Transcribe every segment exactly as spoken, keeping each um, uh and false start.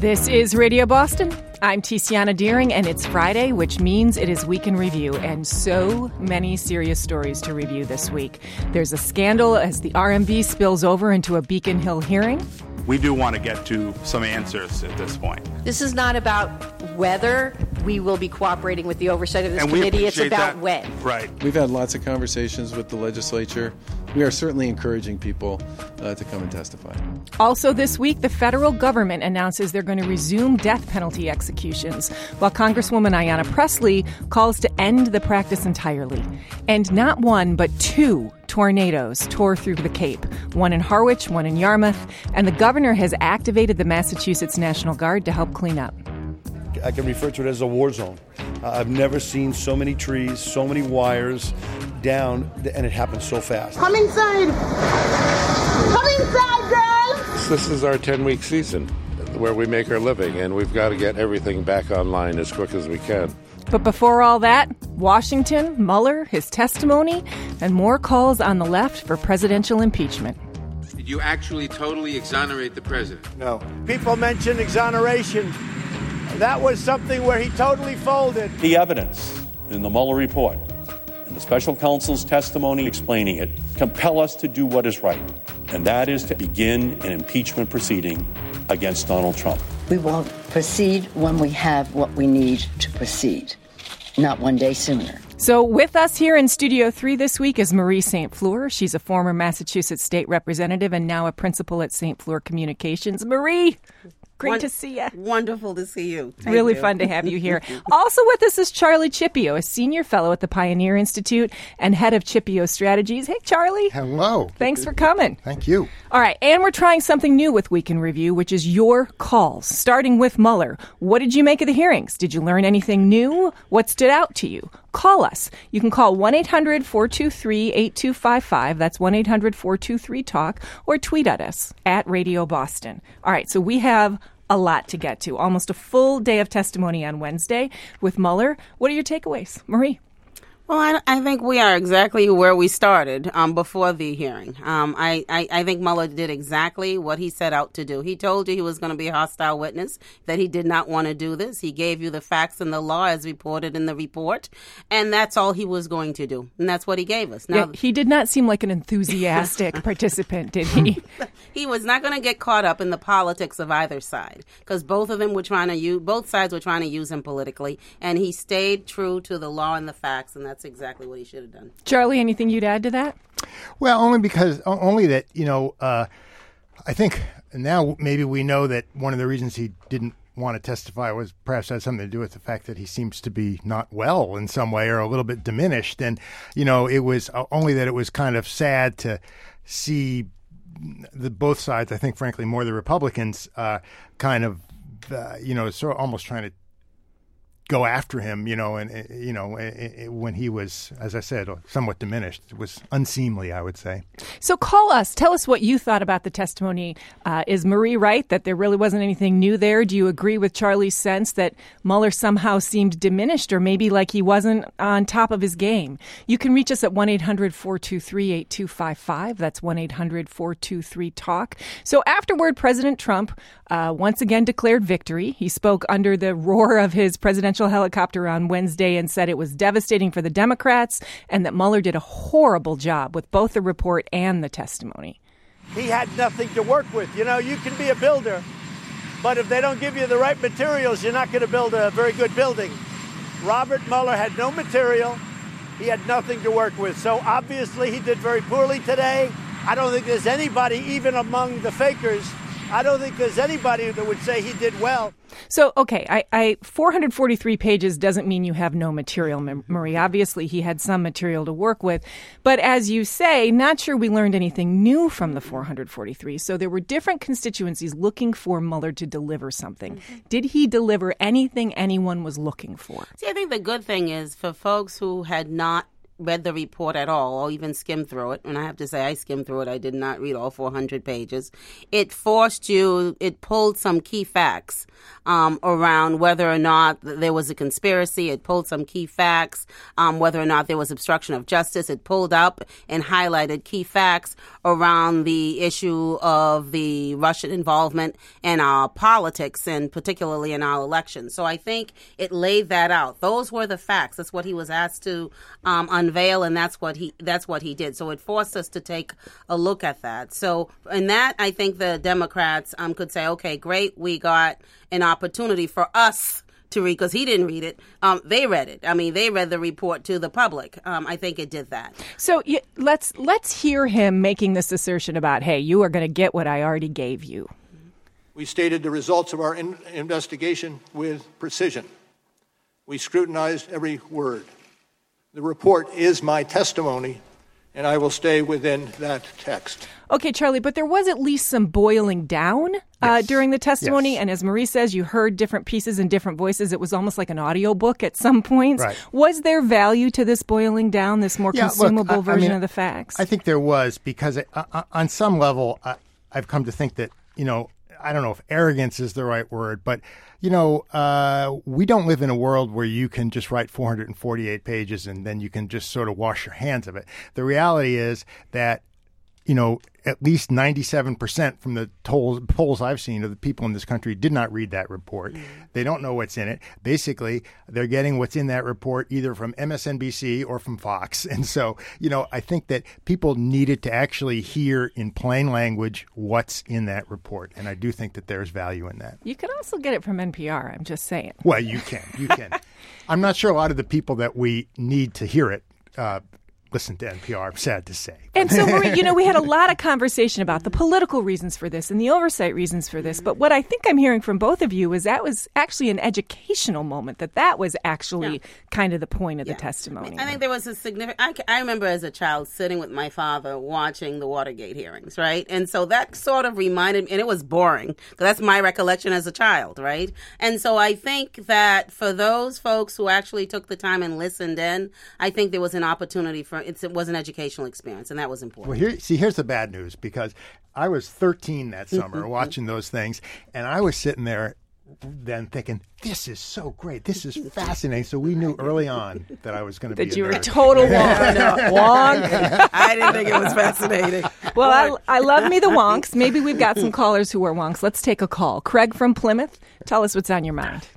This is Radio Boston. I'm Tiziana Deering, and it's Friday, which means it is Week in Review, and so many serious stories to review this week. There's a scandal as the R M V spills over into a Beacon Hill hearing. We do want to get to some answers at this point. This is not about whether we will be cooperating with the oversight of this and committee. It's about that. when. Right. We've had lots of conversations with the legislature. We are certainly encouraging people uh, to come and testify. Also this week, the federal government announces they're going to resume death penalty executions, while Congresswoman Ayanna Pressley calls to end the practice entirely. And not one, but two tornadoes tore through the Cape, one in Harwich, one in Yarmouth, and the governor has activated the Massachusetts National Guard to help clean up. I can refer to it as a war zone. Uh, I've never seen so many trees, so many wires down, and it happened so fast. Come inside! Come inside, girls! This is our ten-week season where we make our living, and we've got to get everything back online as quick as we can. But before all that, Washington, Mueller, his testimony, and more calls on the left for presidential impeachment. Did you actually totally exonerate the president? No. People mention exoneration. That was something where he totally folded. The evidence in the Mueller report and the special counsel's testimony explaining it compel us to do what is right, and that is to begin an impeachment proceeding against Donald Trump. We will proceed when we have what we need to proceed, not one day sooner. So with us here in Studio three this week is Marie Saint Fleur. She's a former Massachusetts state representative and now a principal at Saint Fleur Communications. Marie, great Won- to see you. Wonderful to see you. Thank really you. fun to have you here. Also with us is Charlie Cipio, a senior fellow at the Pioneer Institute and head of Cipio Strategies. Hey, Charlie. Hello. Thanks for coming. Thank you. All right, and we're trying something new with Week in Review, which is your calls, starting with Mueller. What did you make of the hearings? Did you learn anything new? What stood out to you? Call us. You can call one eight hundred four two three eight two five five. That's one eight hundred four two three talk, or tweet at us at Radio Boston. All right, so we have a lot to get to. Almost a full day of testimony on Wednesday with Mueller. What are your takeaways, Marie? Well, I, I think we are exactly where we started um, before the hearing. Um, I, I, I think Mueller did exactly what he set out to do. He told you he was going to be a hostile witness, that he did not want to do this. He gave you the facts and the law as reported in the report, and that's all he was going to do. And that's what he gave us. Now, yeah, he did not seem like an enthusiastic participant, did he? He was not going to get caught up in the politics of either side, because both of them were trying to use, both sides were trying to use him politically, and he stayed true to the law and the facts, and that's That's exactly what he should have done. Charlie, anything you'd add to that? Well, only because, only that, you know, uh, I think now maybe we know that one of the reasons he didn't want to testify was perhaps had something to do with the fact that he seems to be not well in some way or a little bit diminished. And, you know, it was only that it was kind of sad to see the both sides, I think, frankly, more the Republicans uh, kind of, uh, you know, sort of almost trying to go after him, you know, and, you know, when he was, as I said, somewhat diminished. It was unseemly, I would say. So call us. Tell us what you thought about the testimony. Uh, is Marie right that there really wasn't anything new there? Do you agree with Charlie's sense that Mueller somehow seemed diminished or maybe like he wasn't on top of his game? You can reach us at one eight hundred four two three eight two five five. That's one eight hundred four two three talk. So afterward, President Trump uh, once again declared victory. He spoke under the roar of his presidential helicopter on Wednesday and said it was devastating for the Democrats and that Mueller did a horrible job with both the report and the testimony. He had nothing to work with. You know, you can be a builder, but if they don't give you the right materials, you're not going to build a very good building. Robert Mueller had no material. He had nothing to work with. So obviously he did very poorly today. I don't think there's anybody, even among the fakers, I don't think there's anybody that would say he did well. So, okay, I, I four hundred forty-three pages doesn't mean you have no material, Marie. Obviously, he had some material to work with. But as you say, not sure we learned anything new from the four hundred forty-three. So there were different constituencies looking for Mueller to deliver something. Mm-hmm. Did he deliver anything anyone was looking for? See, I think the good thing is for folks who had not read the report at all or even skimmed through it, and I have to say I skimmed through it, I did not read all four hundred pages, it forced you, it pulled some key facts um, around whether or not there was a conspiracy. It pulled some key facts, um, whether or not there was obstruction of justice. It pulled up and highlighted key facts around the issue of the Russian involvement in our politics and particularly in our elections. So I think it laid that out. Those were the facts. That's what he was asked to um, unveil, and that's what he that's what he did. So it forced us to take a look at that. So in that, I think the Democrats um, could say, okay, great, we got an opportunity for us to read, because he didn't read it. Um, they read it. I mean, they read the report to the public. Um, I think it did that. So yeah, let's let's hear him making this assertion about, hey, you are going to get what I already gave you. We stated the results of our in- investigation with precision. We scrutinized every word. The report is my testimony, and I will stay within that text. Okay, Charlie, but there was at least some boiling down uh, Yes. during the testimony. Yes. And as Marie says, you heard different pieces and different voices. It was almost like an audiobook at some points. Right. Was there value to this boiling down, this more Yeah, look, consumable I- I version mean, of the facts? I think there was, because it, uh, on some level, uh, I've come to think that, you know, I don't know if arrogance is the right word, but, you know, uh, we don't live in a world where you can just write four hundred forty-eight pages and then you can just sort of wash your hands of it. The reality is that, you know, at least ninety-seven percent from the tolls, polls I've seen of the people in this country did not read that report. Mm-hmm. They don't know what's in it. Basically, they're getting what's in that report either from M S N B C or from Fox. And so, you know, I think that people needed to actually hear in plain language what's in that report. And I do think that there's value in that. You could also get it from N P R, I'm just saying. Well, you can. You can. I'm not sure a lot of the people that we need to hear it uh, listen to N P R, I'm sad to say. And so, Marie, you know, we had a lot of conversation about the political reasons for this and the oversight reasons for this. But what I think I'm hearing from both of you is that was actually an educational moment, that that was actually yeah. kind of the point of yeah. the testimony. I think there was a significant, I, I remember as a child sitting with my father watching the Watergate hearings, right? And so that sort of reminded me, and it was boring, because that's my recollection as a child, right? And so I think that for those folks who actually took the time and listened in, I think there was an opportunity for, it's, it was an educational experience, and that was important. Well, here, see, here's the bad news, because I was thirteen that summer watching those things, and I was sitting there then thinking, this is so great. This is fascinating. So we knew early on that I was going to be That you a were a nerd. total wonk. wonk. I didn't think it was fascinating. Well, I, I love me the wonks. Maybe we've got some callers who are wonks. Let's take a call. Craig from Plymouth, tell us what's on your mind.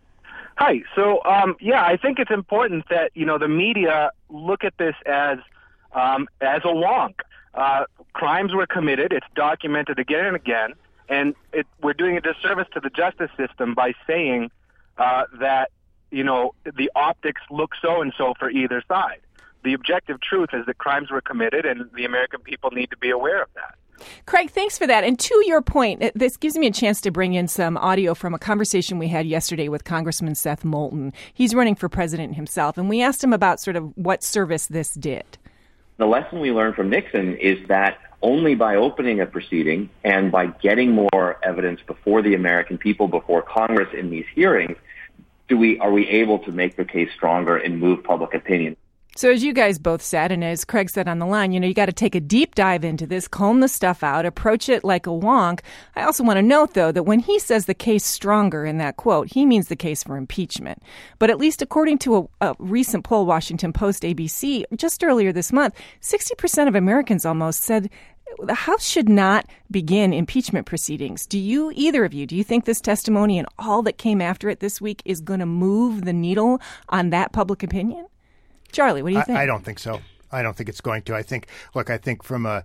Hi. So, um, yeah, I think it's important that, you know, the media look at this as um, as a wonk. Uh, crimes were committed. It's documented again and again. And it, we're doing a disservice to the justice system by saying uh, that, you know, the optics look so-and-so for either side. The objective truth is that crimes were committed, and the American people need to be aware of that. Craig, thanks for that. And to your point, this gives me a chance to bring in some audio from a conversation we had yesterday with Congressman Seth Moulton. He's running for president himself, and we asked him about sort of what service this did. The lesson we learned from Nixon is that only by opening a proceeding and by getting more evidence before the American people, before Congress in these hearings, do we are we able to make the case stronger and move public opinion. So as you guys both said, and as Craig said on the line, you know, you got to take a deep dive into this, comb the stuff out, approach it like a wonk. I also want to note, though, that when he says the case stronger in that quote, he means the case for impeachment. But at least according to a, a recent poll, Washington Post, A B C, just earlier this month, sixty percent of Americans almost said the House should not begin impeachment proceedings. Do you, either of you, do you think this testimony and all that came after it this week is going to move the needle on that public opinion? Charlie, what do you think? I, I don't think so. I don't think it's going to. I think, look, I think from a,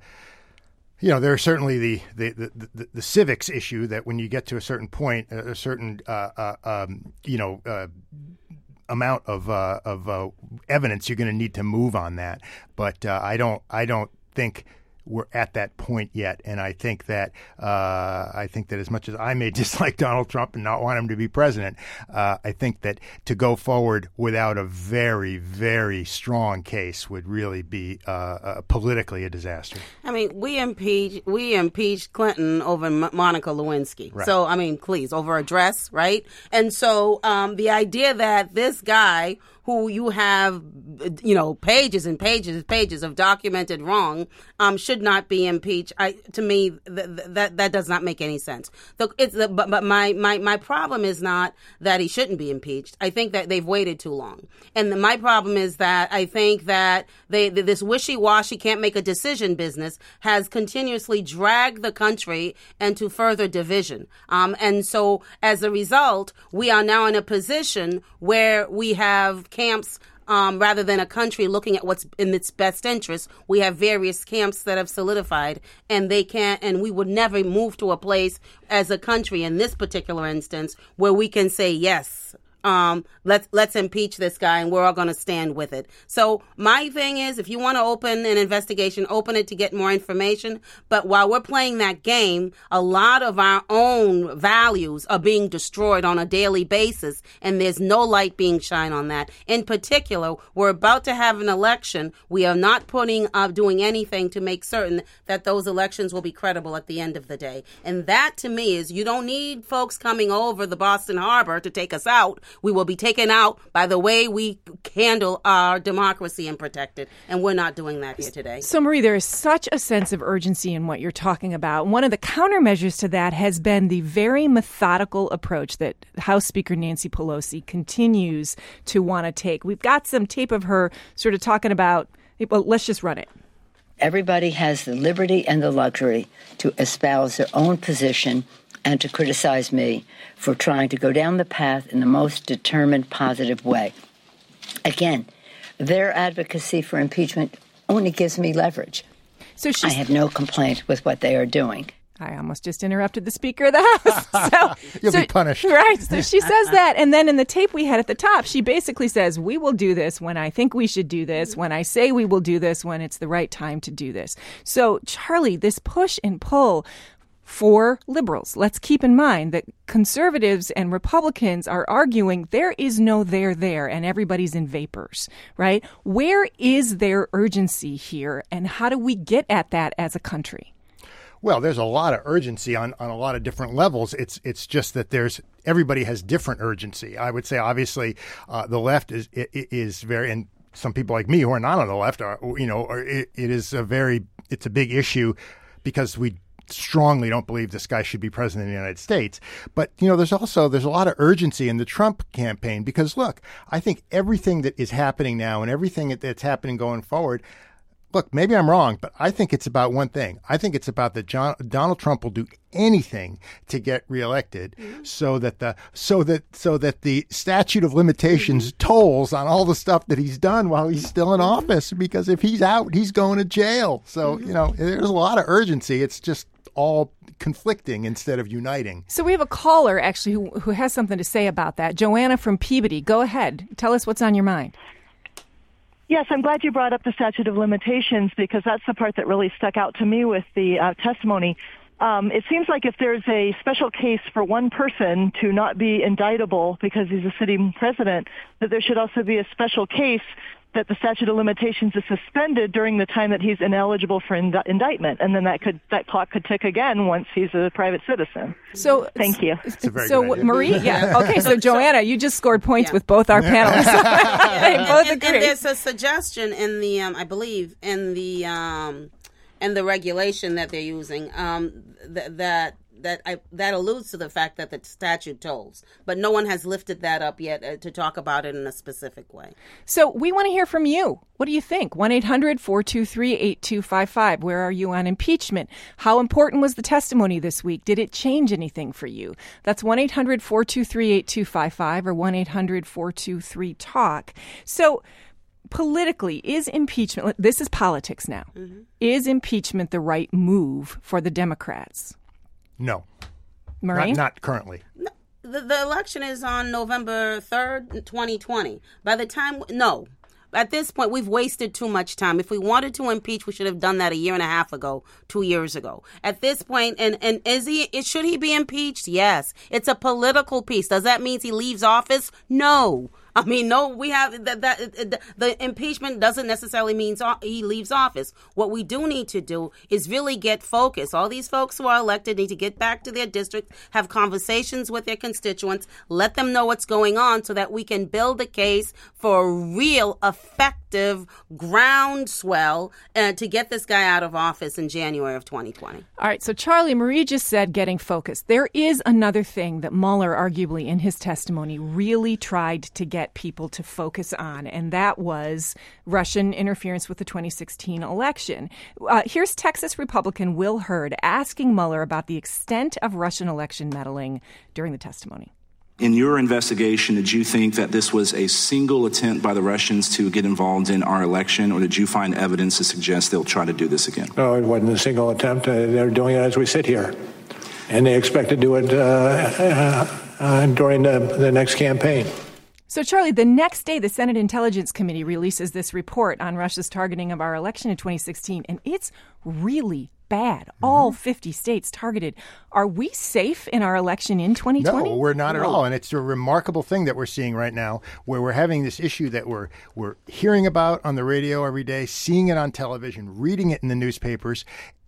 you know, there's certainly the the, the, the, the civics issue that when you get to a certain point, a certain, uh, uh, um, you know, uh, amount of uh, of uh, evidence, you're going to need to move on that. But uh, I don't, I don't think we're at that point yet, and I think that uh, I think that as much as I may dislike Donald Trump and not want him to be president, uh, I think that to go forward without a very, very strong case would really be uh, uh, politically a disaster. I mean, we impeached we impeached Clinton over M- Monica Lewinsky. Right. So, I mean, please, over a dress, right? And so um, the idea that this guy who you have, you know, pages and pages and pages of documented wrong, um, should not be impeached. I, to me, th- th- that that does not make any sense. The, it's the, but but my, my, my problem is not that he shouldn't be impeached. I think that they've waited too long. And the, my problem is that I think that they this wishy-washy can't make a decision business has continuously dragged the country into further division. Um, and so as a result, we are now in a position where we have camps, um, rather than a country looking at what's in its best interest. We have various camps that have solidified, and they can't, and we would never move to a place as a country in this particular instance where we can say, yes, Um, let's let's impeach this guy, and we're all going to stand with it. So my thing is, if you want to open an investigation, open it to get more information. But while we're playing that game, a lot of our own values are being destroyed on a daily basis, and there's no light being shined on that. In particular, we're about to have an election. We are not putting up, doing anything to make certain that those elections will be credible at the end of the day. And that, to me, is you don't need folks coming over the Boston Harbor to take us out. We will be taken out by the way we handle our democracy and protect it. And we're not doing that here today. So, Marie, there is such a sense of urgency in what you're talking about. One of the countermeasures to that has been the very methodical approach that House Speaker Nancy Pelosi continues to want to take. We've got some tape of her sort of talking about, well, let's just run it. Everybody has the liberty and the luxury to espouse their own position and to criticize me for trying to go down the path in the most determined, positive way. Again, their advocacy for impeachment only gives me leverage. So I have no complaint with what they are doing. I almost just interrupted the Speaker of the House. So, You'll so, be punished. Right. So she says that. And then in the tape we had at the top, she basically says, we will do this when I think we should do this, when I say we will do this, when it's the right time to do this. So, Charlie, this push and pull for liberals. Let's keep in mind that conservatives and Republicans are arguing there is no there there and everybody's in vapors, right? Where is their urgency here, and how do we get at that as a country? Well, there's a lot of urgency on, on a lot of different levels. It's it's just that there's everybody has different urgency. I would say, obviously, uh, the left is is very, and some people like me who are not on the left are, you know, are, it, it is a very, it's a big issue because we strongly don't believe this guy should be president of the United States. But, you know, there's also, there's a lot of urgency in the Trump campaign because, look, I think everything that is happening now and everything that's happening going forward, look, maybe I'm wrong, but I think it's about one thing. I think it's about that John, Donald Trump will do anything to get reelected mm-hmm. so that the so that so that the statute of limitations mm-hmm. tolls on all the stuff that he's done while he's still in office, because if he's out, he's going to jail. So, mm-hmm. you know, there's a lot of urgency. It's just all conflicting instead of uniting. So we have a caller actually who, who has something to say about that. Joanna from Peabody, go ahead. Tell us what's on your mind. Yes, I'm glad you brought up the statute of limitations because that's the part that really stuck out to me with the uh, testimony. Um, it seems like if there's a special case for one person to not be indictable because he's a sitting president, that there should also be a special case that the statute of limitations is suspended during the time that he's ineligible for ind- indictment, and then that could that clock could tick again once he's a private citizen. So, thank you. So, Marie, yeah, okay. So, Joanna, you just scored points yeah. with both our panelists. They both and, agree. And there's a suggestion in the, um, I believe, in the um, in the regulation that they're using um, th- that. That I, that alludes to the fact that the statute tolls, but no one has lifted that up yet uh, to talk about it in a specific way. So we want to hear from you. What do you think? one eight hundred four two three eight two five five. Where are you on impeachment? How important was the testimony this week? Did it change anything for you? That's one eight hundred four two three eight two five five or one eight hundred four two three talk. So politically, is impeachment, this is politics now, mm-hmm. is impeachment the right move for the Democrats? No. Marie? Not, not currently. No, the, the election is on November third, twenty twenty. By the time, no. At this point, we've wasted too much time. If we wanted to impeach, we should have done that a year and a half ago, two years ago. At this point, and, and is he, should he be impeached? Yes. It's a political piece. Does that mean he leaves office? No. I mean, no, we have that. That the impeachment doesn't necessarily mean he leaves office. What we do need to do is really get focused. All these folks who are elected need to get back to their district, have conversations with their constituents, let them know what's going on, so that we can build a case for real, effective groundswell uh, to get this guy out of office in January of twenty twenty. All right. So Charlie, Marie just said getting focused. There is another thing that Mueller, arguably in his testimony, really tried to get people to focus on, and that was Russian interference with the twenty sixteen election. Uh, here's Texas Republican Will Hurd asking Mueller about the extent of Russian election meddling during the testimony. In your investigation, did you think that this was a single attempt by the Russians to get involved in our election, or did you find evidence to suggest they'll try to do this again? No, it wasn't a single attempt. Uh, they're doing it as we sit here. And they expect to do it uh, uh, uh, during the, the next campaign. So, Charlie, the next day, the Senate Intelligence Committee releases this report on Russia's targeting of our election in twenty sixteen, and it's really bad. Mm-hmm. All fifty states targeted. Are we safe in our election in twenty twenty? No, we're not at all. And it's a remarkable thing that we're seeing right now, where we're having this issue that we're we're hearing about on the radio every day, seeing it on television, reading it in the newspapers.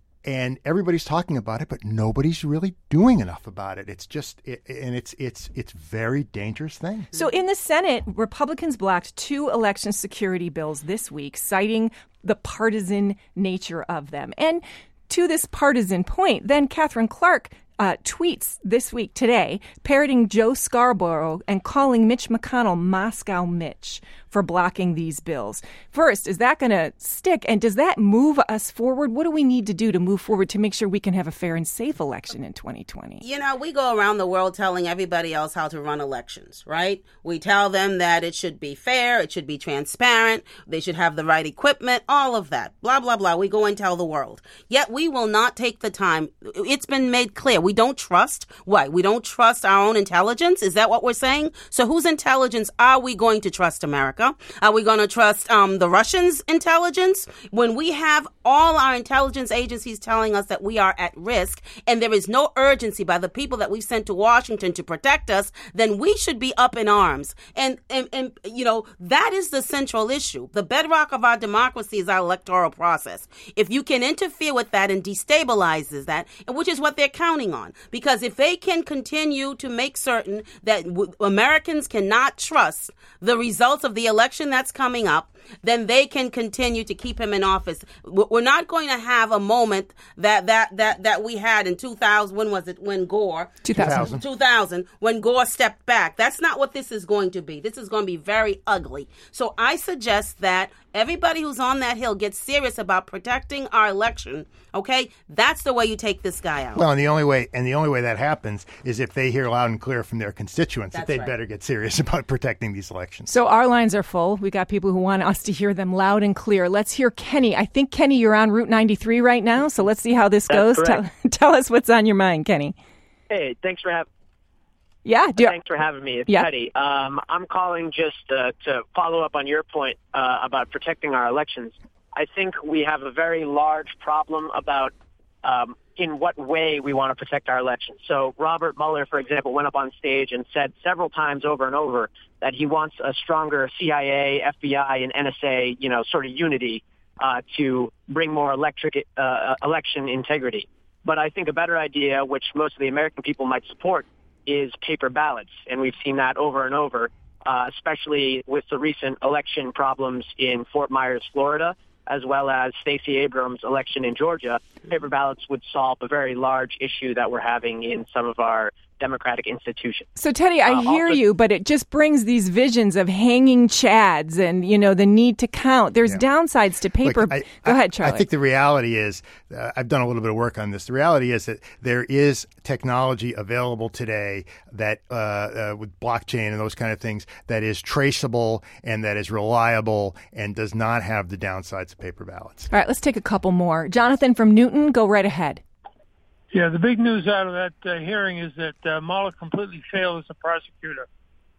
And everybody's talking about it, but nobody's really doing enough about it. It's just, it, and it's it's it's very dangerous thing. So in the Senate, Republicans blocked two election security bills this week, citing the partisan nature of them. And to this partisan point, then Catherine Clark uh, tweets this week, today, parroting Joe Scarborough and calling Mitch McConnell Moscow Mitch for blocking these bills. First, is that going to stick? And does that move us forward? What do we need to do to move forward to make sure we can have a fair and safe election in twenty twenty? You know, we go around the world telling everybody else how to run elections, right? We tell them that it should be fair, it should be transparent, they should have the right equipment, all of that, blah, blah, blah. We go and tell the world. Yet we will not take the time. It's been made clear. We don't trust, what? We don't trust our own intelligence? Is that what we're saying? So whose intelligence are we going to trust, America? Are we going to trust um, the Russians' intelligence? When we have all our intelligence agencies telling us that we are at risk and there is no urgency by the people that we've sent to Washington to protect us, then we should be up in arms. And, and, and you know, that is the central issue. The bedrock of our democracy is our electoral process. If you can interfere with that and destabilizes that, which is what they're counting on, because if they can continue to make certain that w- Americans cannot trust the results of the election that's coming up, then they can continue to keep him in office. We're not going to have a moment that that that, that we had in two thousand. When was it? When Gore? two thousand. two thousand, when Gore stepped back. That's not what this is going to be. This is going to be very ugly. So I suggest that everybody who's on that Hill gets serious about protecting our election. Okay, that's the way you take this guy out. Well, and the only way, and the only way that happens is if they hear loud and clear from their constituents That's that they'd right. better get serious about protecting these elections. So our lines are full. We got people who want us to hear them loud and clear. Let's hear Kenny. I think, Kenny, you're on Route ninety-three right now, so let's see how this That's goes. Tell, tell us what's on your mind, Kenny. Hey, thanks for having. Yeah, do you- thanks for having me. It's Yeah. Teddy. Um, I'm calling just uh, to follow up on your point uh, about protecting our elections. I think we have a very large problem about um, in what way we want to protect our elections. So Robert Mueller, for example, went up on stage and said several times over and over that he wants a stronger C I A, F B I, and N S A, you know, sort of unity uh, to bring more electric uh, election integrity. But I think a better idea, which most of the American people might support, is paper ballots. And we've seen that over and over, uh, especially with the recent election problems in Fort Myers, Florida, as well as Stacey Abrams' election in Georgia. Paper ballots would solve a very large issue that we're having in some of our democratic institutions. So, Teddy, I Uh, hear also- you, but it just brings these visions of hanging chads and, you know, the need to count. There's Yeah. downsides to paper. Look, I, Go ahead, I, Charlie. I think the reality is, uh, I've done a little bit of work on this. The reality is that there is technology available today that, uh, uh, with blockchain and those kind of things, that is traceable and that is reliable and does not have the downsides of paper ballots. All right, let's take a couple more. Jonathan from Newton, go right ahead. Yeah, the big news out of that uh, hearing is that uh, Mueller completely failed as a prosecutor.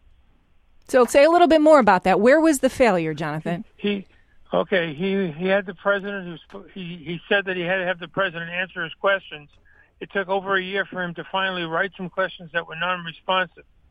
So say a little bit more about that. Where was the failure, Jonathan? He, okay, he he had the president. Who was, he he said that he had to have the president answer his questions. It took over a year for him to finally write some questions that were non-responsive.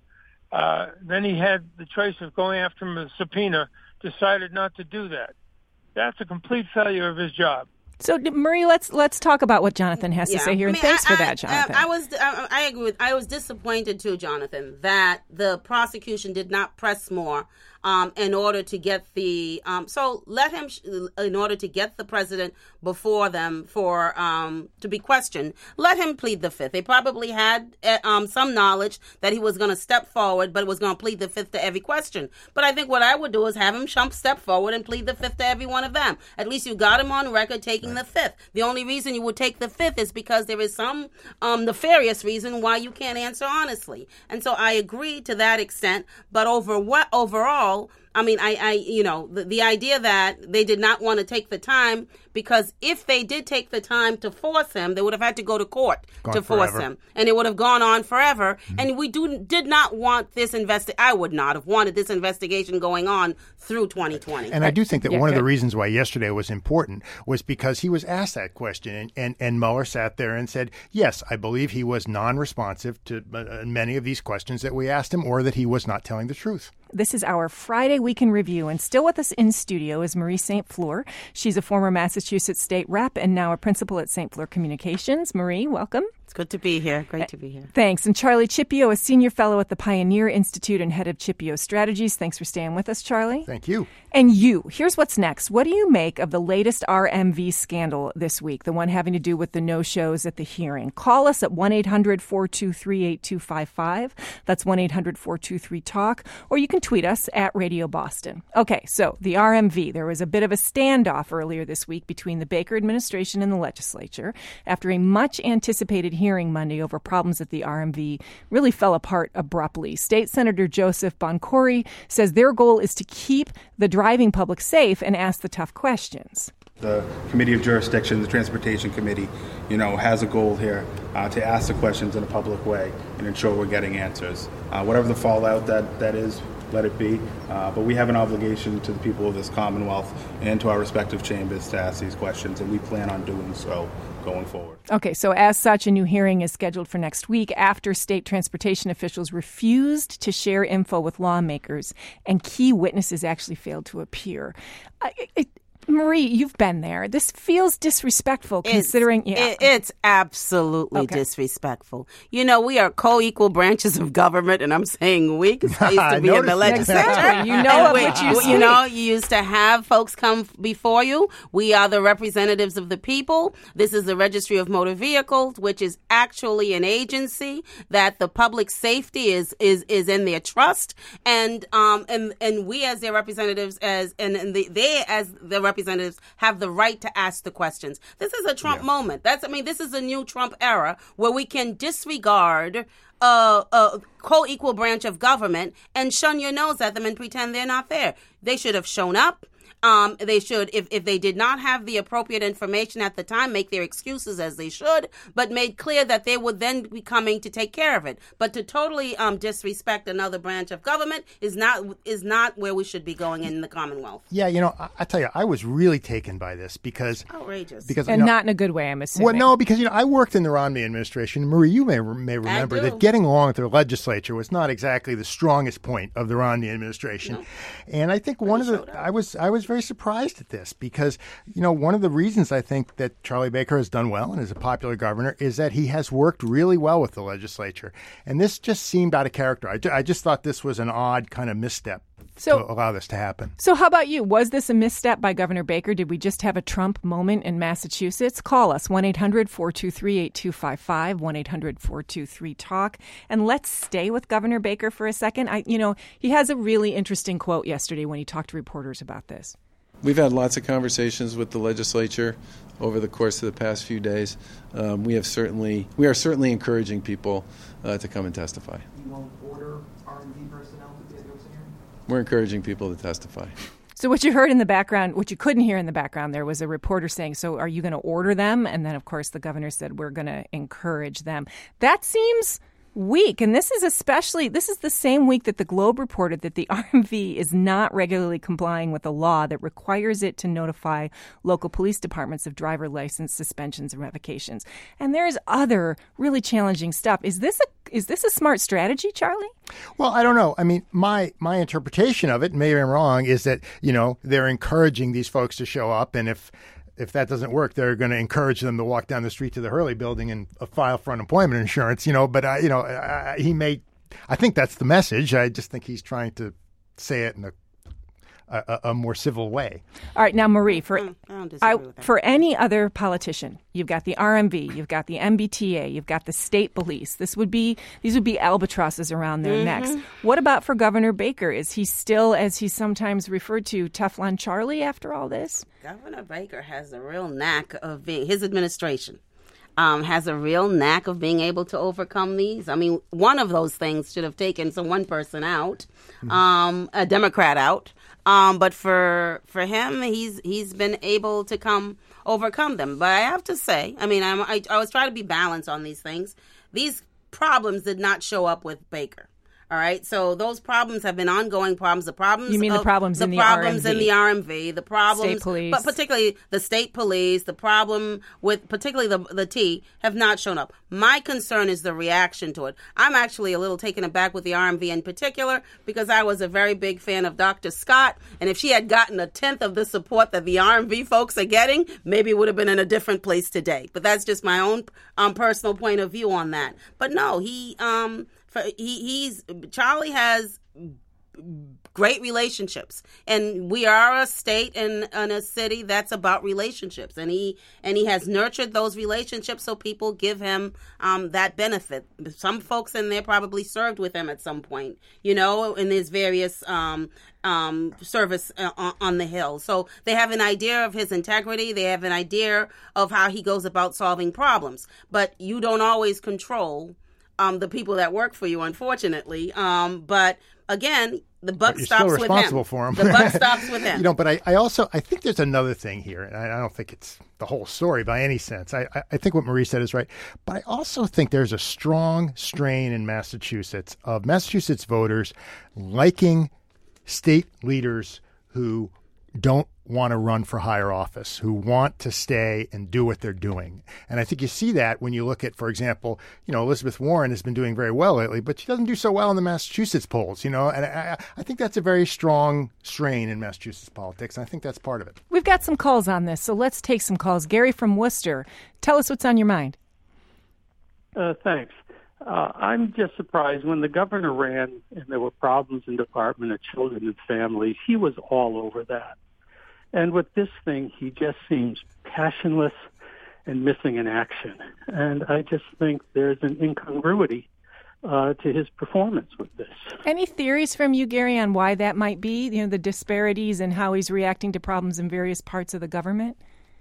Uh, then he had the choice of going after him with a subpoena, decided not to do that. That's a complete failure of his job. So, Marie, let's let's talk about what Jonathan has Yeah. to say here, I and mean, thanks I, for I, that, Jonathan. I, I was, I, I agree with. I was disappointed too, Jonathan, that the prosecution did not press more um, in order to get the. Um, so let him, sh- in order to get the president before them for um, to be questioned. Let him plead the fifth. They probably had uh, um, some knowledge that he was going to step forward, but was going to plead the fifth to every question. But I think what I would do is have him jump step forward and plead the fifth to every one of them. At least you got him on record taking the fifth. The only reason you would take the fifth is because there is some um, nefarious reason why you can't answer honestly. And so I agree to that extent. But over what overall, I mean, I, I you know, the, the idea that they did not want to take the time, because if they did take the time to force him, they would have had to go to court Gone to force forever. him. And it would have gone on forever. Mm-hmm. And we do did not want this investi- I would not have wanted this investigation going on through twenty twenty. And I do think that Yeah, one of the good. reasons why yesterday was important was because he was asked that question, and, and, and Mueller sat there and said, yes, I believe he was non-responsive to uh, many of these questions that we asked him, or that he was not telling the truth. This is our Friday Week in Review, and still with us in studio is Marie Saint Fleur. She's a former Massachusetts state rep and now a principal at Saint Fleur Communications. Marie, welcome. It's good to be here. Great to be here. Thanks. And Charlie Cipio, a senior fellow at the Pioneer Institute and head of Cipio Strategies. Thanks for staying with us, Charlie. Thank you. And you, here's what's next. What do you make of the latest R M V scandal this week, the one having to do with the no-shows at the hearing? Call us at one eight hundred four two three eight two five five. That's one eight hundred four two three talk. Or you can tweet us at Radio Boston. Okay, so the R M V. There was a bit of a standoff earlier this week between the Baker administration and the legislature after a much-anticipated hearing Monday over problems at the R M V really fell apart abruptly. State Senator Joseph Boncory says their goal is to keep the driving public safe and ask the tough questions. The Committee of Jurisdiction, the Transportation Committee, you know, has a goal here uh, to ask the questions in a public way and ensure we're getting answers. Uh, whatever the fallout that, that is, let it be. Uh, but we have an obligation to the people of this Commonwealth and to our respective chambers to ask these questions, and we plan on doing so going forward. Okay, so as such, a new hearing is scheduled for next week after state transportation officials refused to share info with lawmakers and key witnesses actually failed to appear. I, it, Marie, you've been there. This feels disrespectful considering... It's, yeah. it, it's absolutely Okay. disrespectful. You know, we are co-equal branches of government, and I'm saying we, because I used to be in the noticed that. legislature. Exactly. You know And of we- what you You speak. know, you used to have folks come before you. We are the representatives of the people. This is the Registry of Motor Vehicles, which is actually an agency that the public safety is is, is in their trust. And um and, and we as their representatives, as and, and the, they as the representatives, have the right to ask the questions. This is a Trump moment. That's, I mean, this is a new Trump era where we can disregard a, a co-equal branch of government and shun your nose at them and pretend they're not there. They should have shown up. Um, they should, if, if they did not have the appropriate information at the time, make their excuses as they should, but made clear that they would then be coming to take care of it. But to totally um, disrespect another branch of government is not is not where we should be going in the Commonwealth. Yeah, you know, I, I tell you, I was really taken by this because... Outrageous. because and you know, not in a good way, I'm assuming. Well, no, because, you know, I worked in the Romney administration. Marie, you may may remember do. that getting along with the legislature was not exactly the strongest point of the Romney administration. No. And I think one of the I was I was very surprised at this because, you know, one of the reasons I think that Charlie Baker has done well and is a popular governor is that he has worked really well with the legislature. And this just seemed out of character. I, ju- I just thought this was an odd kind of misstep So- to allow this to happen. So how about you? Was this a misstep by Governor Baker? Did we just have a Trump moment in Massachusetts? Call us, one eight hundred four two three eight two five five, one eight hundred four two three talk. And let's stay with Governor Baker for a second. I, you know, he has a really interesting quote yesterday when he talked to reporters about this. We've had lots of conversations with the legislature over the course of the past few days. Um, we have certainly, we are certainly encouraging people uh, to come and testify. You won't order R M V personnel to be at those hearings? We're encouraging people to testify. So what you heard in the background, what you couldn't hear in the background there was a reporter saying, so are you going to order them? And then, of course, the governor said, we're going to encourage them. That seems weak. And this is especially, this is the same week that the Globe reported that the R M V is not regularly complying with a law that requires it to notify local police departments of driver license suspensions and revocations. And there's other really challenging stuff. Is this Is this a smart strategy, Charlie? Well, I don't know. I mean, my my interpretation of it, maybe I'm wrong, is that, you know, they're encouraging these folks to show up, and if if that doesn't work, they're going to encourage them to walk down the street to the Hurley building and uh, file for unemployment insurance, you know, but, uh, you know, uh, he may, I think that's the message. I just think he's trying to say it in a A, a more civil way. All right, now Marie, for I don't disagree I, with that. for any other politician, you've got the R M V, you've got the M B T A, you've got the state police. This would be these would be albatrosses around their Mm-hmm. necks. What about for Governor Baker? Is he still, as he's sometimes referred to, Teflon Charlie after all this? Governor Baker has a real knack of being, his administration um, has a real knack of being able to overcome these. I mean, one of those things should have taken some one person out, mm-hmm. um, a Democrat out. Um, but for for him, he's he's been able to come overcome them. But I have to say, I mean, I'm, I I was trying to be balanced on these things. These problems did not show up with Baker. All right, so those problems have been ongoing problems. The problems you mean of, the problems the in the problems R M V. in the R M V, the problems, state police, but particularly the state police, the problem with particularly the the T have not shown up. My concern is the reaction to it. I'm actually a little taken aback with the R M V in particular because I was a very big fan of Doctor Scott, and if she had gotten a tenth of the support that the R M V folks are getting, maybe it would have been in a different place today. But that's just my own um, personal point of view on that. But no, he. Um, For, he, he's Charlie has great relationships, and we are a state and, and a city that's about relationships, and he and he has nurtured those relationships so people give him um, that benefit. Some folks in there probably served with him at some point, you know, in his various um, um, service uh, on the Hill. So they have an idea of his integrity. They have an idea of how he goes about solving problems, but you don't always control Um, the people that work for you, unfortunately. Um, but again, the buck but you're stops still with responsible him. For him. The buck stops with him. You know, but I, I also I think there's another thing here, and I, I don't think it's the whole story by any sense. I, I, I think what Marie said is right, but I also think there's a strong strain in Massachusetts of Massachusetts voters liking state leaders who don't want to run for higher office, who want to stay and do what they're doing. And I think you see that when you look at, for example, you know, Elizabeth Warren has been doing very well lately, but she doesn't do so well in the Massachusetts polls, you know, and I, I think that's a very strong strain in Massachusetts politics, and I think that's part of it. We've got some calls on this, so let's take some calls. Gary from Worcester, tell us what's on your mind. Uh, thanks. Uh, I'm just surprised when the governor ran and there were problems in the Department of Children and Families, he was all over that. And with this thing, he just seems passionless and missing in action. And I just think there's an incongruity uh, to his performance with this. Any theories from you, Gary, on why that might be? You know, the disparities and how he's reacting to problems in various parts of the government?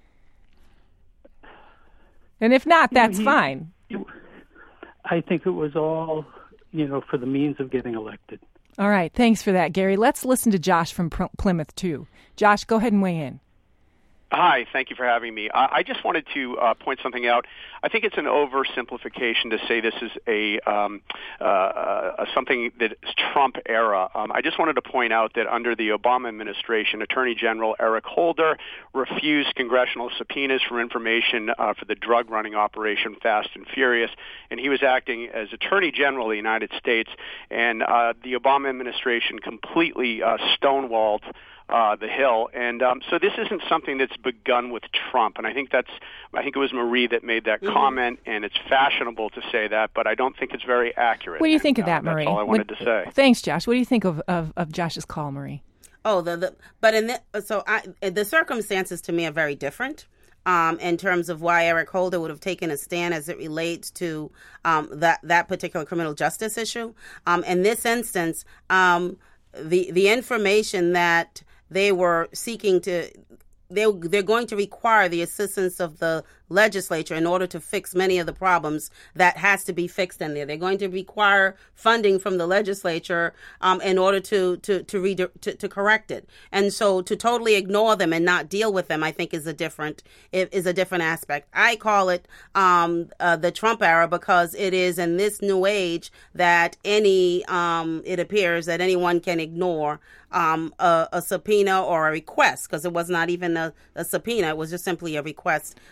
And if not, that's you know, he, fine. He, I think it was all, you know, for the means of getting elected. All right. Thanks for that, Gary. Let's listen to Josh from P- Plymouth, too. Josh, go ahead and weigh in. Hi, thank you for having me. I, I just wanted to uh, point something out. I think it's an oversimplification to say this is a um, uh, uh, something that is Trump era. Um, I just wanted to point out that under the Obama administration, Attorney General Eric Holder refused congressional subpoenas for information uh, for the drug-running operation Fast and Furious, and he was acting as Attorney General of the United States, and uh, the Obama administration completely uh, stonewalled Uh, the Hill, and um, so this isn't something that's begun with Trump, and I think that's, I think it was Marie that made that mm-hmm. comment, and it's fashionable to say that, but I don't think it's very accurate. What do you think and, of that, uh, Marie? That's all I wanted what, to say. Thanks, Josh. What do you think of, of, of Josh's call, Marie? Oh, the, the but in the, so I, the circumstances to me are very different. Um, in terms of why Eric Holder would have taken a stand as it relates to um, that that particular criminal justice issue. Um, in this instance, um, the the information that they were seeking to, they, they're going to require the assistance of the legislature in order to fix many of the problems that has to be fixed in there. They're going to require funding from the legislature um, in order to to to, re- to to correct it. And so to totally ignore them and not deal with them, I think, is a different is a different aspect. I call it um, uh, the Trump era because it is in this new age that any um, it appears that anyone can ignore um, a, a subpoena or a request, because it was not even a, a subpoena; it was just simply a request um, to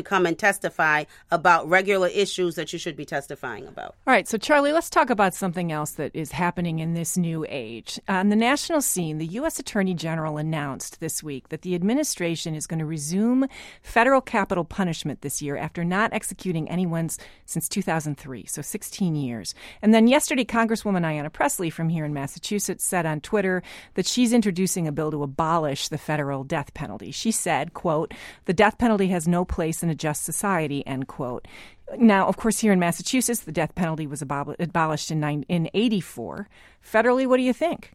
come and testify about regular issues that you should be testifying about. All right, so Charlie, let's talk about something else that is happening in this new age. On the national scene, the U S Attorney General announced this week that the administration is going to resume federal capital punishment this year after not executing anyone since two thousand three, so sixteen years. And then yesterday, Congresswoman Ayanna Pressley from here in Massachusetts said on Twitter that she's introducing a bill to abolish the federal death penalty. She said, quote, "The death penalty has no place in a just society," end quote. Now, of course, here in Massachusetts, the death penalty was abol- abolished in nine, in eighty-four. Federally, what do you think?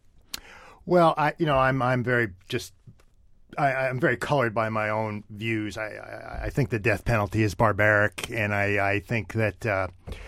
Well, I, you know, I'm I'm very just I, I'm very colored by my own views. I, I, I think the death penalty is barbaric, and I, I think that uh,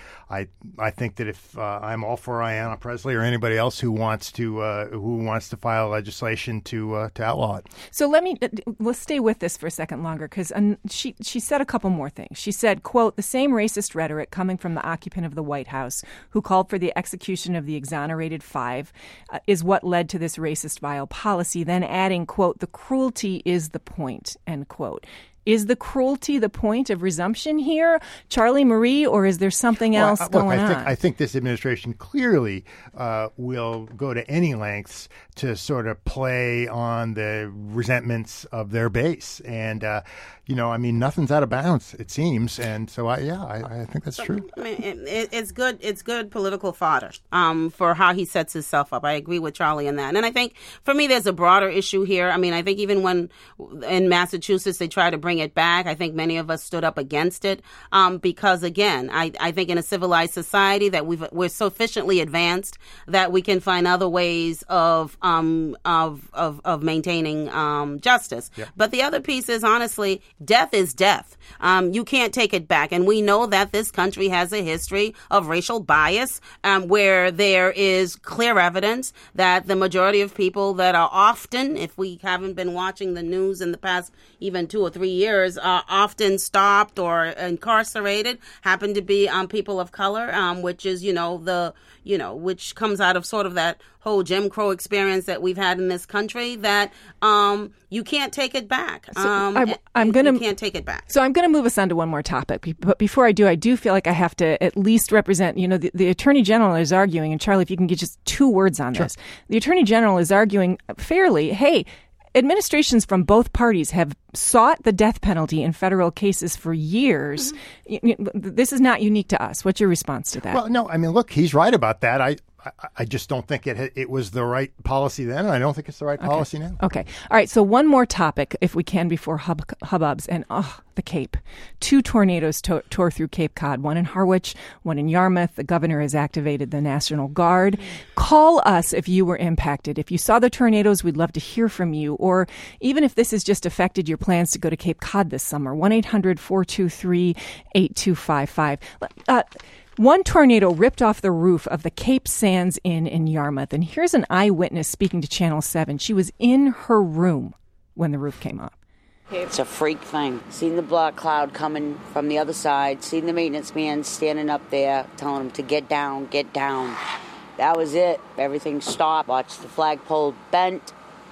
I I think that if uh, I'm all for Ayanna Pressley or anybody else who wants to uh, who wants to file legislation to uh, to outlaw it. So let me let's stay with this for a second longer, because um, she she said a couple more things. She said, quote, "The same racist rhetoric coming from the occupant of the White House who called for the execution of the exonerated five uh, is what led to this racist vile policy." Then adding, quote, "The cruelty is the point," end quote. Is the cruelty the point of resumption here, Charlie Marie, or is there something well, else look, going I think, on? I think this administration clearly uh, will go to any lengths to sort of play on the resentments of their base. And, uh, you know, I mean, nothing's out of bounds, it seems. And so, I, yeah, I, I think that's true. I mean, it, it's good. It's good political fodder um, for how he sets himself up. I agree with Charlie in that. And I think, for me, there's a broader issue here. I mean, I think even when in Massachusetts they try to bring it back, I think many of us stood up against it um, because, again, I, I think in a civilized society that we've, we're sufficiently advanced that we can find other ways of um, of, of of maintaining um, justice. Yeah. But the other piece is, honestly, death is death. Um, you can't take it back. And we know that this country has a history of racial bias um, where there is clear evidence that the majority of people that are often, if we haven't been watching the news in the past even two or three years, are often stopped or incarcerated, happen to be um, people of color, um, which is, you know, the, you know, which comes out of sort of that whole Jim Crow experience that we've had in this country, that um, you can't take it back. So um, I'm, I'm you, gonna, you can't take it back. So I'm going to move us on to one more topic. But before I do, I do feel like I have to at least represent, you know, the, the Attorney General is arguing, and Charlie, if you can get just two words on Sure. this. The Attorney General is arguing fairly, hey, administrations from both parties have sought the death penalty in federal cases for years. Mm-hmm. This is not unique to us. What's your response to that? Well, no, I mean, look, he's right about that. I I, I just don't think it it was the right policy then, and I don't think it's the right okay. policy now. Okay. All right. So one more topic, if we can, before hub, hubbubs. And, oh, the Cape. Two tornadoes to- tore through Cape Cod, one in Harwich, one in Yarmouth. The governor has activated the National Guard. Call us if you were impacted. If you saw the tornadoes, we'd love to hear from you. Or even if this has just affected your plans to go to Cape Cod this summer, one eight hundred four two three eight two five five. Uh, One tornado ripped off the roof of the Cape Sands Inn in Yarmouth. And here's an eyewitness speaking to Channel seven. She was in her room when the roof came off. It's a freak thing. Seen the black cloud coming from the other side. Seen the maintenance man standing up there telling him to get down, get down. That was it. Everything stopped. Watched the flagpole bent.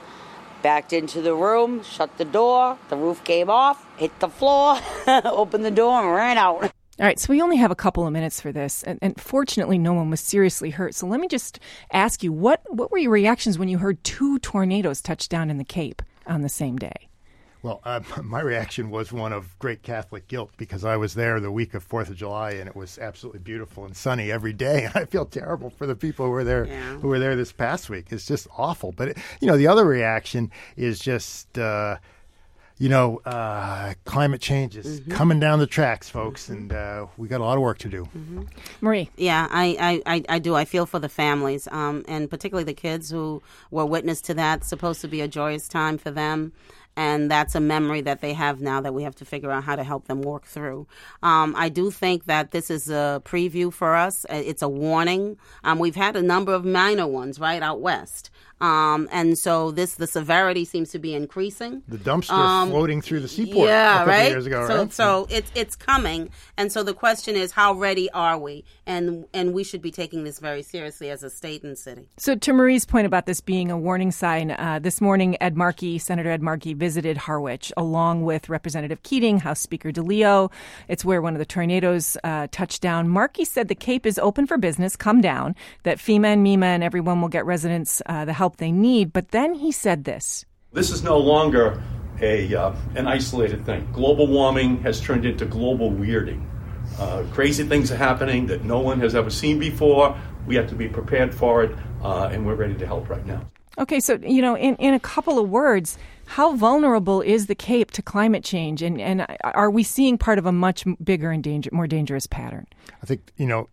Backed into the room, shut the door. The roof came off, hit the floor, opened the door and ran out. All right, so we only have a couple of minutes for this, and, and fortunately no one was seriously hurt. So let me just ask you, what, what were your reactions when you heard two tornadoes touch down in the Cape on the same day? Well, uh, my reaction was one of great Catholic guilt because I was there the week of fourth of July, and it was absolutely beautiful and sunny every day. I feel terrible for the people who were there yeah. who were there this past week. It's just awful. But, it, you know, the other reaction is just... Uh, You know, uh, climate change is mm-hmm. coming down the tracks, folks, mm-hmm. and uh, we got a lot of work to do. Mm-hmm. Marie. Yeah, I, I, I do. I feel for the families, um, and particularly the kids who were witness to that. It's supposed to be a joyous time for them. And that's a memory that they have now that we have to figure out how to help them work through. Um, I do think that this is a preview for us. It's a warning. Um, we've had a number of minor ones, right, out west. Um, and so this the severity seems to be increasing. The dumpster um, floating through the seaport yeah, a couple right? of years ago, so, right? So it's it's coming, and so the question is, how ready are we? And and we should be taking this very seriously as a state and city. So to Marie's point about this being a warning sign, uh, this morning Ed Markey, Senator Ed Markey, visited Harwich along with Representative Keating, House Speaker DeLeo. It's where one of the tornadoes uh, touched down. Markey said the Cape is open for business, come down, that FEMA and MEMA and everyone will get residents uh, the help they need. But then he said this. This is no longer a uh, an isolated thing. Global warming has turned into global weirding. Uh, crazy things are happening that no one has ever seen before. We have to be prepared for it, uh, and we're ready to help right now. Okay, so, you know, in, in a couple of words, how vulnerable is the Cape to climate change? And, and are we seeing part of a much bigger and danger, more dangerous pattern? I think, you know,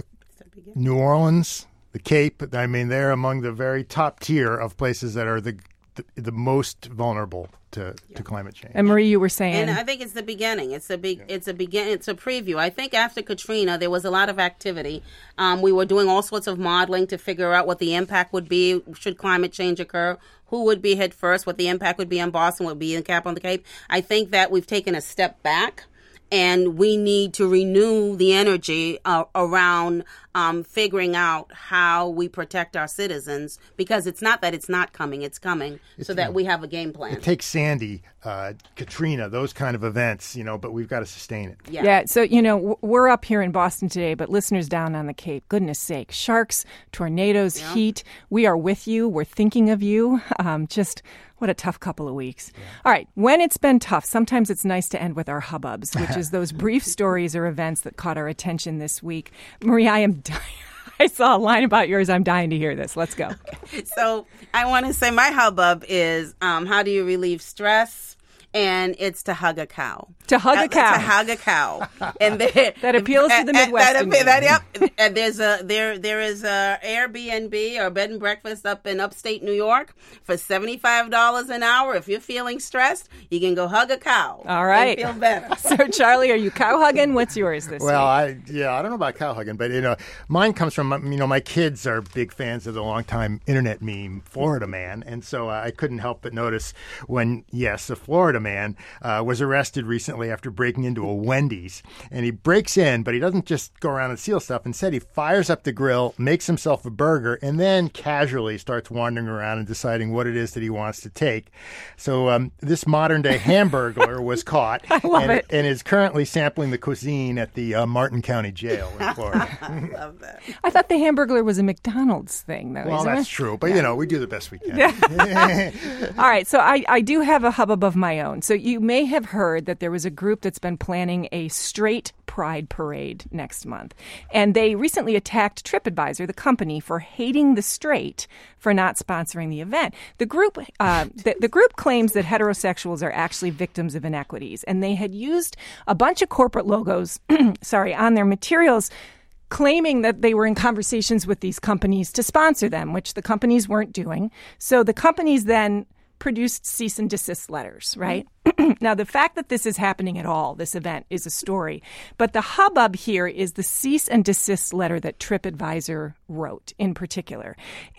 New Orleans, the Cape, I mean, they're among the very top tier of places that are the the, the most vulnerable to, yeah. to climate change. And Marie, you were saying, and I think it's the beginning. It's a big. It's a begin. It's a preview. I think after Katrina, there was a lot of activity. Um, we were doing all sorts of modeling to figure out what the impact would be should climate change occur. Who would be hit first? What the impact would be on Boston? What would be in Cap on the Cape? I think that we've taken a step back. And we need to renew the energy uh, around um, figuring out how we protect our citizens, because it's not that it's not coming, it's coming, it's, so that we have a game plan. It takes Sandy, uh, Katrina, those kind of events, you know, but we've got to sustain it. Yeah. yeah, so, you know, we're up here in Boston today, but listeners down on the Cape, goodness sake, sharks, tornadoes, yeah. heat, we are with you, we're thinking of you, um, just... What a tough couple of weeks. Yeah. All right. When it's been tough, sometimes it's nice to end with our hubbubs, which is those brief stories or events that caught our attention this week. Marie, I am dying. I saw a line about yours. I'm dying to hear this. Let's go. So I want to say my hubbub is um, how do you relieve stress? And it's to hug a cow. To hug a cow. Uh, to hug a cow. And there, that appeals to the Midwest. That, that, yep. And there's a there there is a Airbnb or bed and breakfast up in upstate New York for seventy-five dollars an hour. If you're feeling stressed, you can go hug a cow. All right. And feel better. So Charlie, are you cow hugging? What's yours this well, week? Well, I yeah, I don't know about cow hugging, but you know, mine comes from you know my kids are big fans of the longtime internet meme Florida Man, and so uh, I couldn't help but notice when yes, a Florida man uh, was arrested recently after breaking into a Wendy's, and he breaks in, but he doesn't just go around and steal stuff. Instead, he fires up the grill, makes himself a burger, and then casually starts wandering around and deciding what it is that he wants to take. So um, this modern-day hamburglar was caught I love and, it. and is currently sampling the cuisine at the uh, Martin County Jail in Florida. I love that. I thought the hamburglar was a McDonald's thing, though. Well, isn't that's it? true, but, yeah. you know, we do the best we can. All right, so I, I do have a hubbub of my own. So you may have heard that there was a group that's been planning a straight pride parade next month. And they recently attacked TripAdvisor, the company, for hating the straight for not sponsoring the event. The group uh, the, the group claims that heterosexuals are actually victims of inequities, and they had used a bunch of corporate logos, sorry, on their materials, claiming that they were in conversations with these companies to sponsor them, which the companies weren't doing. So the companies then produced cease and desist letters, right? Now, the fact that this is happening at all, this event, is a story. But the hubbub here is the cease and desist letter that TripAdvisor wrote in particular.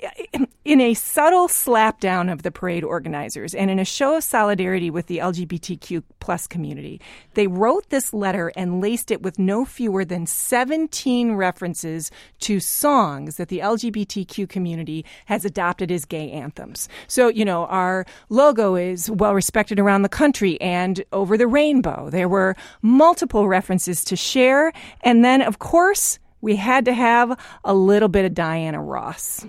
In a subtle slapdown of the parade organizers and in a show of solidarity with the L G B T Q plus community, they wrote this letter and laced it with no fewer than seventeen references to songs that the L G B T Q community has adopted as gay anthems. So, you know, our logo is well respected around the country and over the rainbow. There were multiple references to Cher. And then, of course, we had to have a little bit of Diana Ross.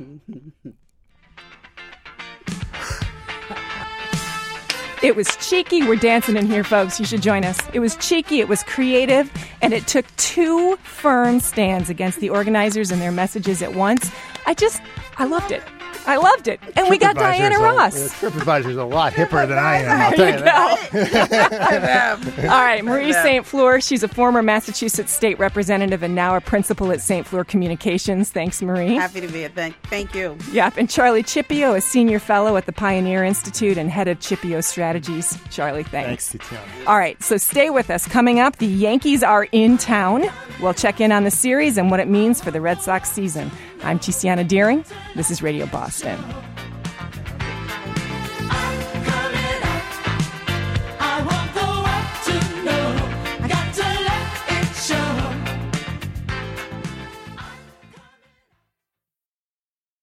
It was cheeky. We're dancing in here, folks. You should join us. It was cheeky. It was creative. And it took two firm stands against the organizers and their messages at once. I just, I loved it. I loved it. And we got Diana Ross. A, TripAdvisor's a lot hipper than I am, I'll tell you that. All right, Marie Saint Fleur. She's a former Massachusetts state representative and now a principal at Saint Fleur Communications. Thanks, Marie. Happy to be here. Thank, thank you. Yep. And Charlie Chipio, a senior fellow at the Pioneer Institute and head of Chipio Strategies. Charlie, thanks. Thanks, Tatiana. All right, so stay with us. Coming up, the Yankees are in town. We'll check in on the series and what it means for the Red Sox season. I'm Tiziana Deering. This is Radio Boston.